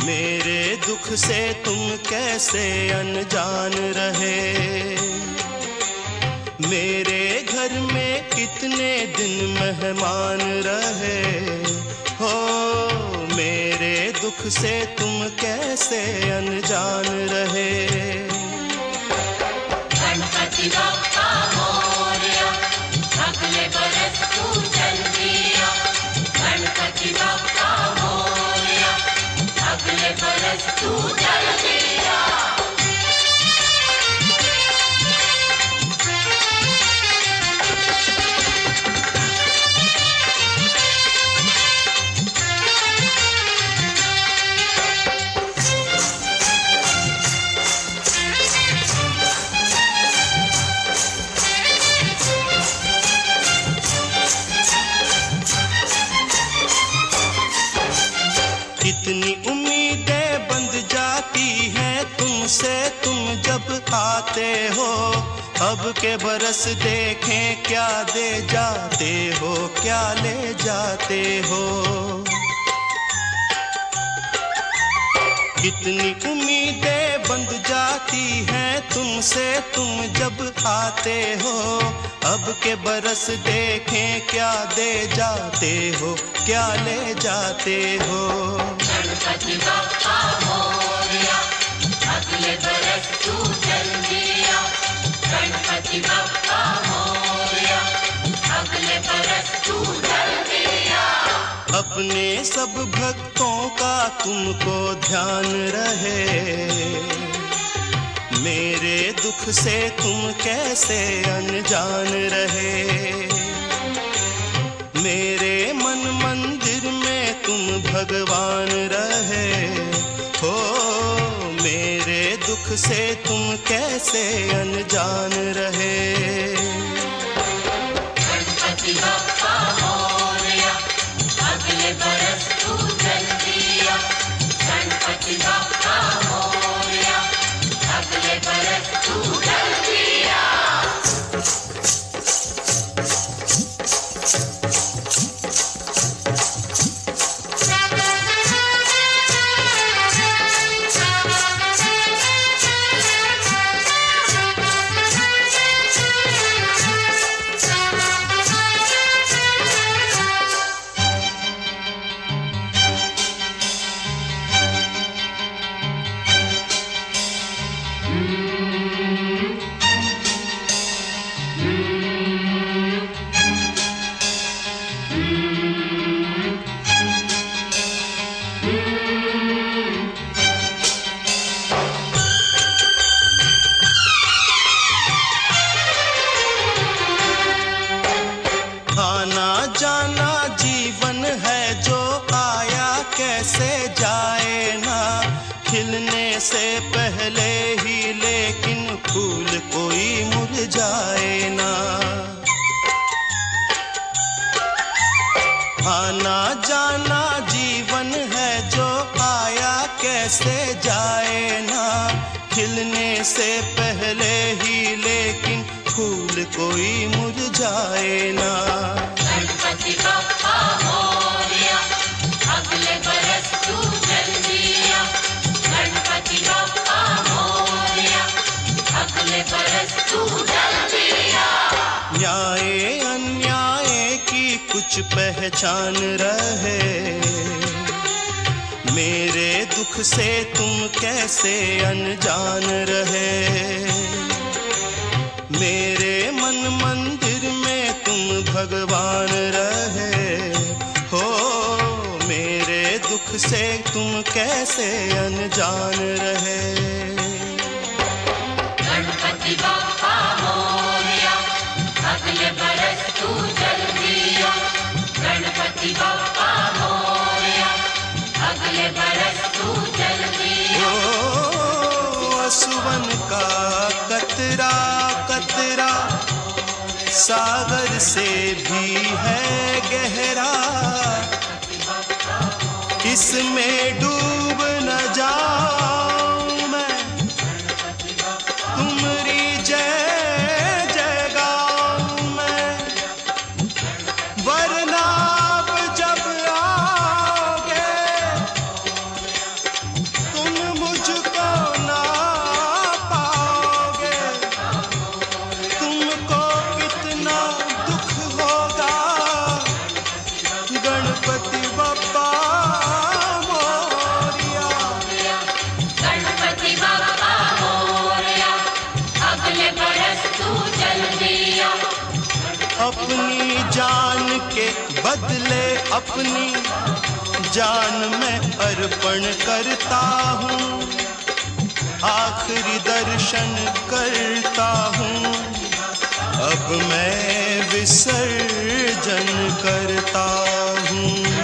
मेरे दुख से तुम कैसे अनजान रहे। मेरे घर में कितने दिन मेहमान रहे हो। मेरे दुख से तुम कैसे अनजान रहे। गणपति बप्पा मोरया, अगले बरस तू चल दिया। गणपति बप्पा मोरया, अगले बरस तू चल दिया। कितनी उम्मीदें बंध जाती हैं तुमसे तुम जब आते हो। अब के बरस देखें क्या दे जाते हो, क्या ले जाते हो। कितनी उम्मीदें बंध जाती हैं तुमसे तुम जब आते हो। अब के बरस देखें क्या दे जाते हो, क्या ले जाते हो। गणपति बप्पा मोरया, अगले बरस तू चल दिया। गणपति बप्पा मोरया, अगले बरस तू चल दिया। अपने सब भक्तों का तुमको ध्यान रहे। मेरे दुख से तुम कैसे अनजान रहे। मेरे मन मंदिर में तुम भगवान रहे हो। मेरे दुख से तुम कैसे अनजान रहे। गणपति बप्पा मोरया, अगले बरस तू चल दिया। गणपति बप्पा मोरया, अगले बरस तू चल दिया। जाना जीवन है जो आया कैसे जाए ना। खिलने से पहले ही लेकिन फूल कोई मुरझाए ना। आना जाना जीवन है जो आया कैसे जाए ना। खिलने से पहले ही लेकिन फूल कोई मुरझाए ना। गणपति बप्पा मोरया, अगले बरस तू चल दिया। गणपति बप्पा मोरया, अगले बरस तू चल दिया। न्याय अन्याय की कुछ पहचान रहे। मेरे दुख से तुम कैसे अनजान रहे। मेरे मन मंदिर में तुम भगवान रहे हो। मेरे दुख से तुम कैसे अनजान रहे। गणपति बप्पा मोरया, अगले बरस तू चल दिया। गणपति बप्पा मोरया, अगले बरस तू चल दिया। असुवन का कतरा कतरा सागर से भी है गहरा। इसमें डूब न जाऊं मैं, तुम्हारी जय जय गाऊं मैं। वरना जब आओगे बदले अपनी जान में अर्पण करता हूँ, आखिरी दर्शन करता हूँ, अब मैं विसर्जन करता हूँ।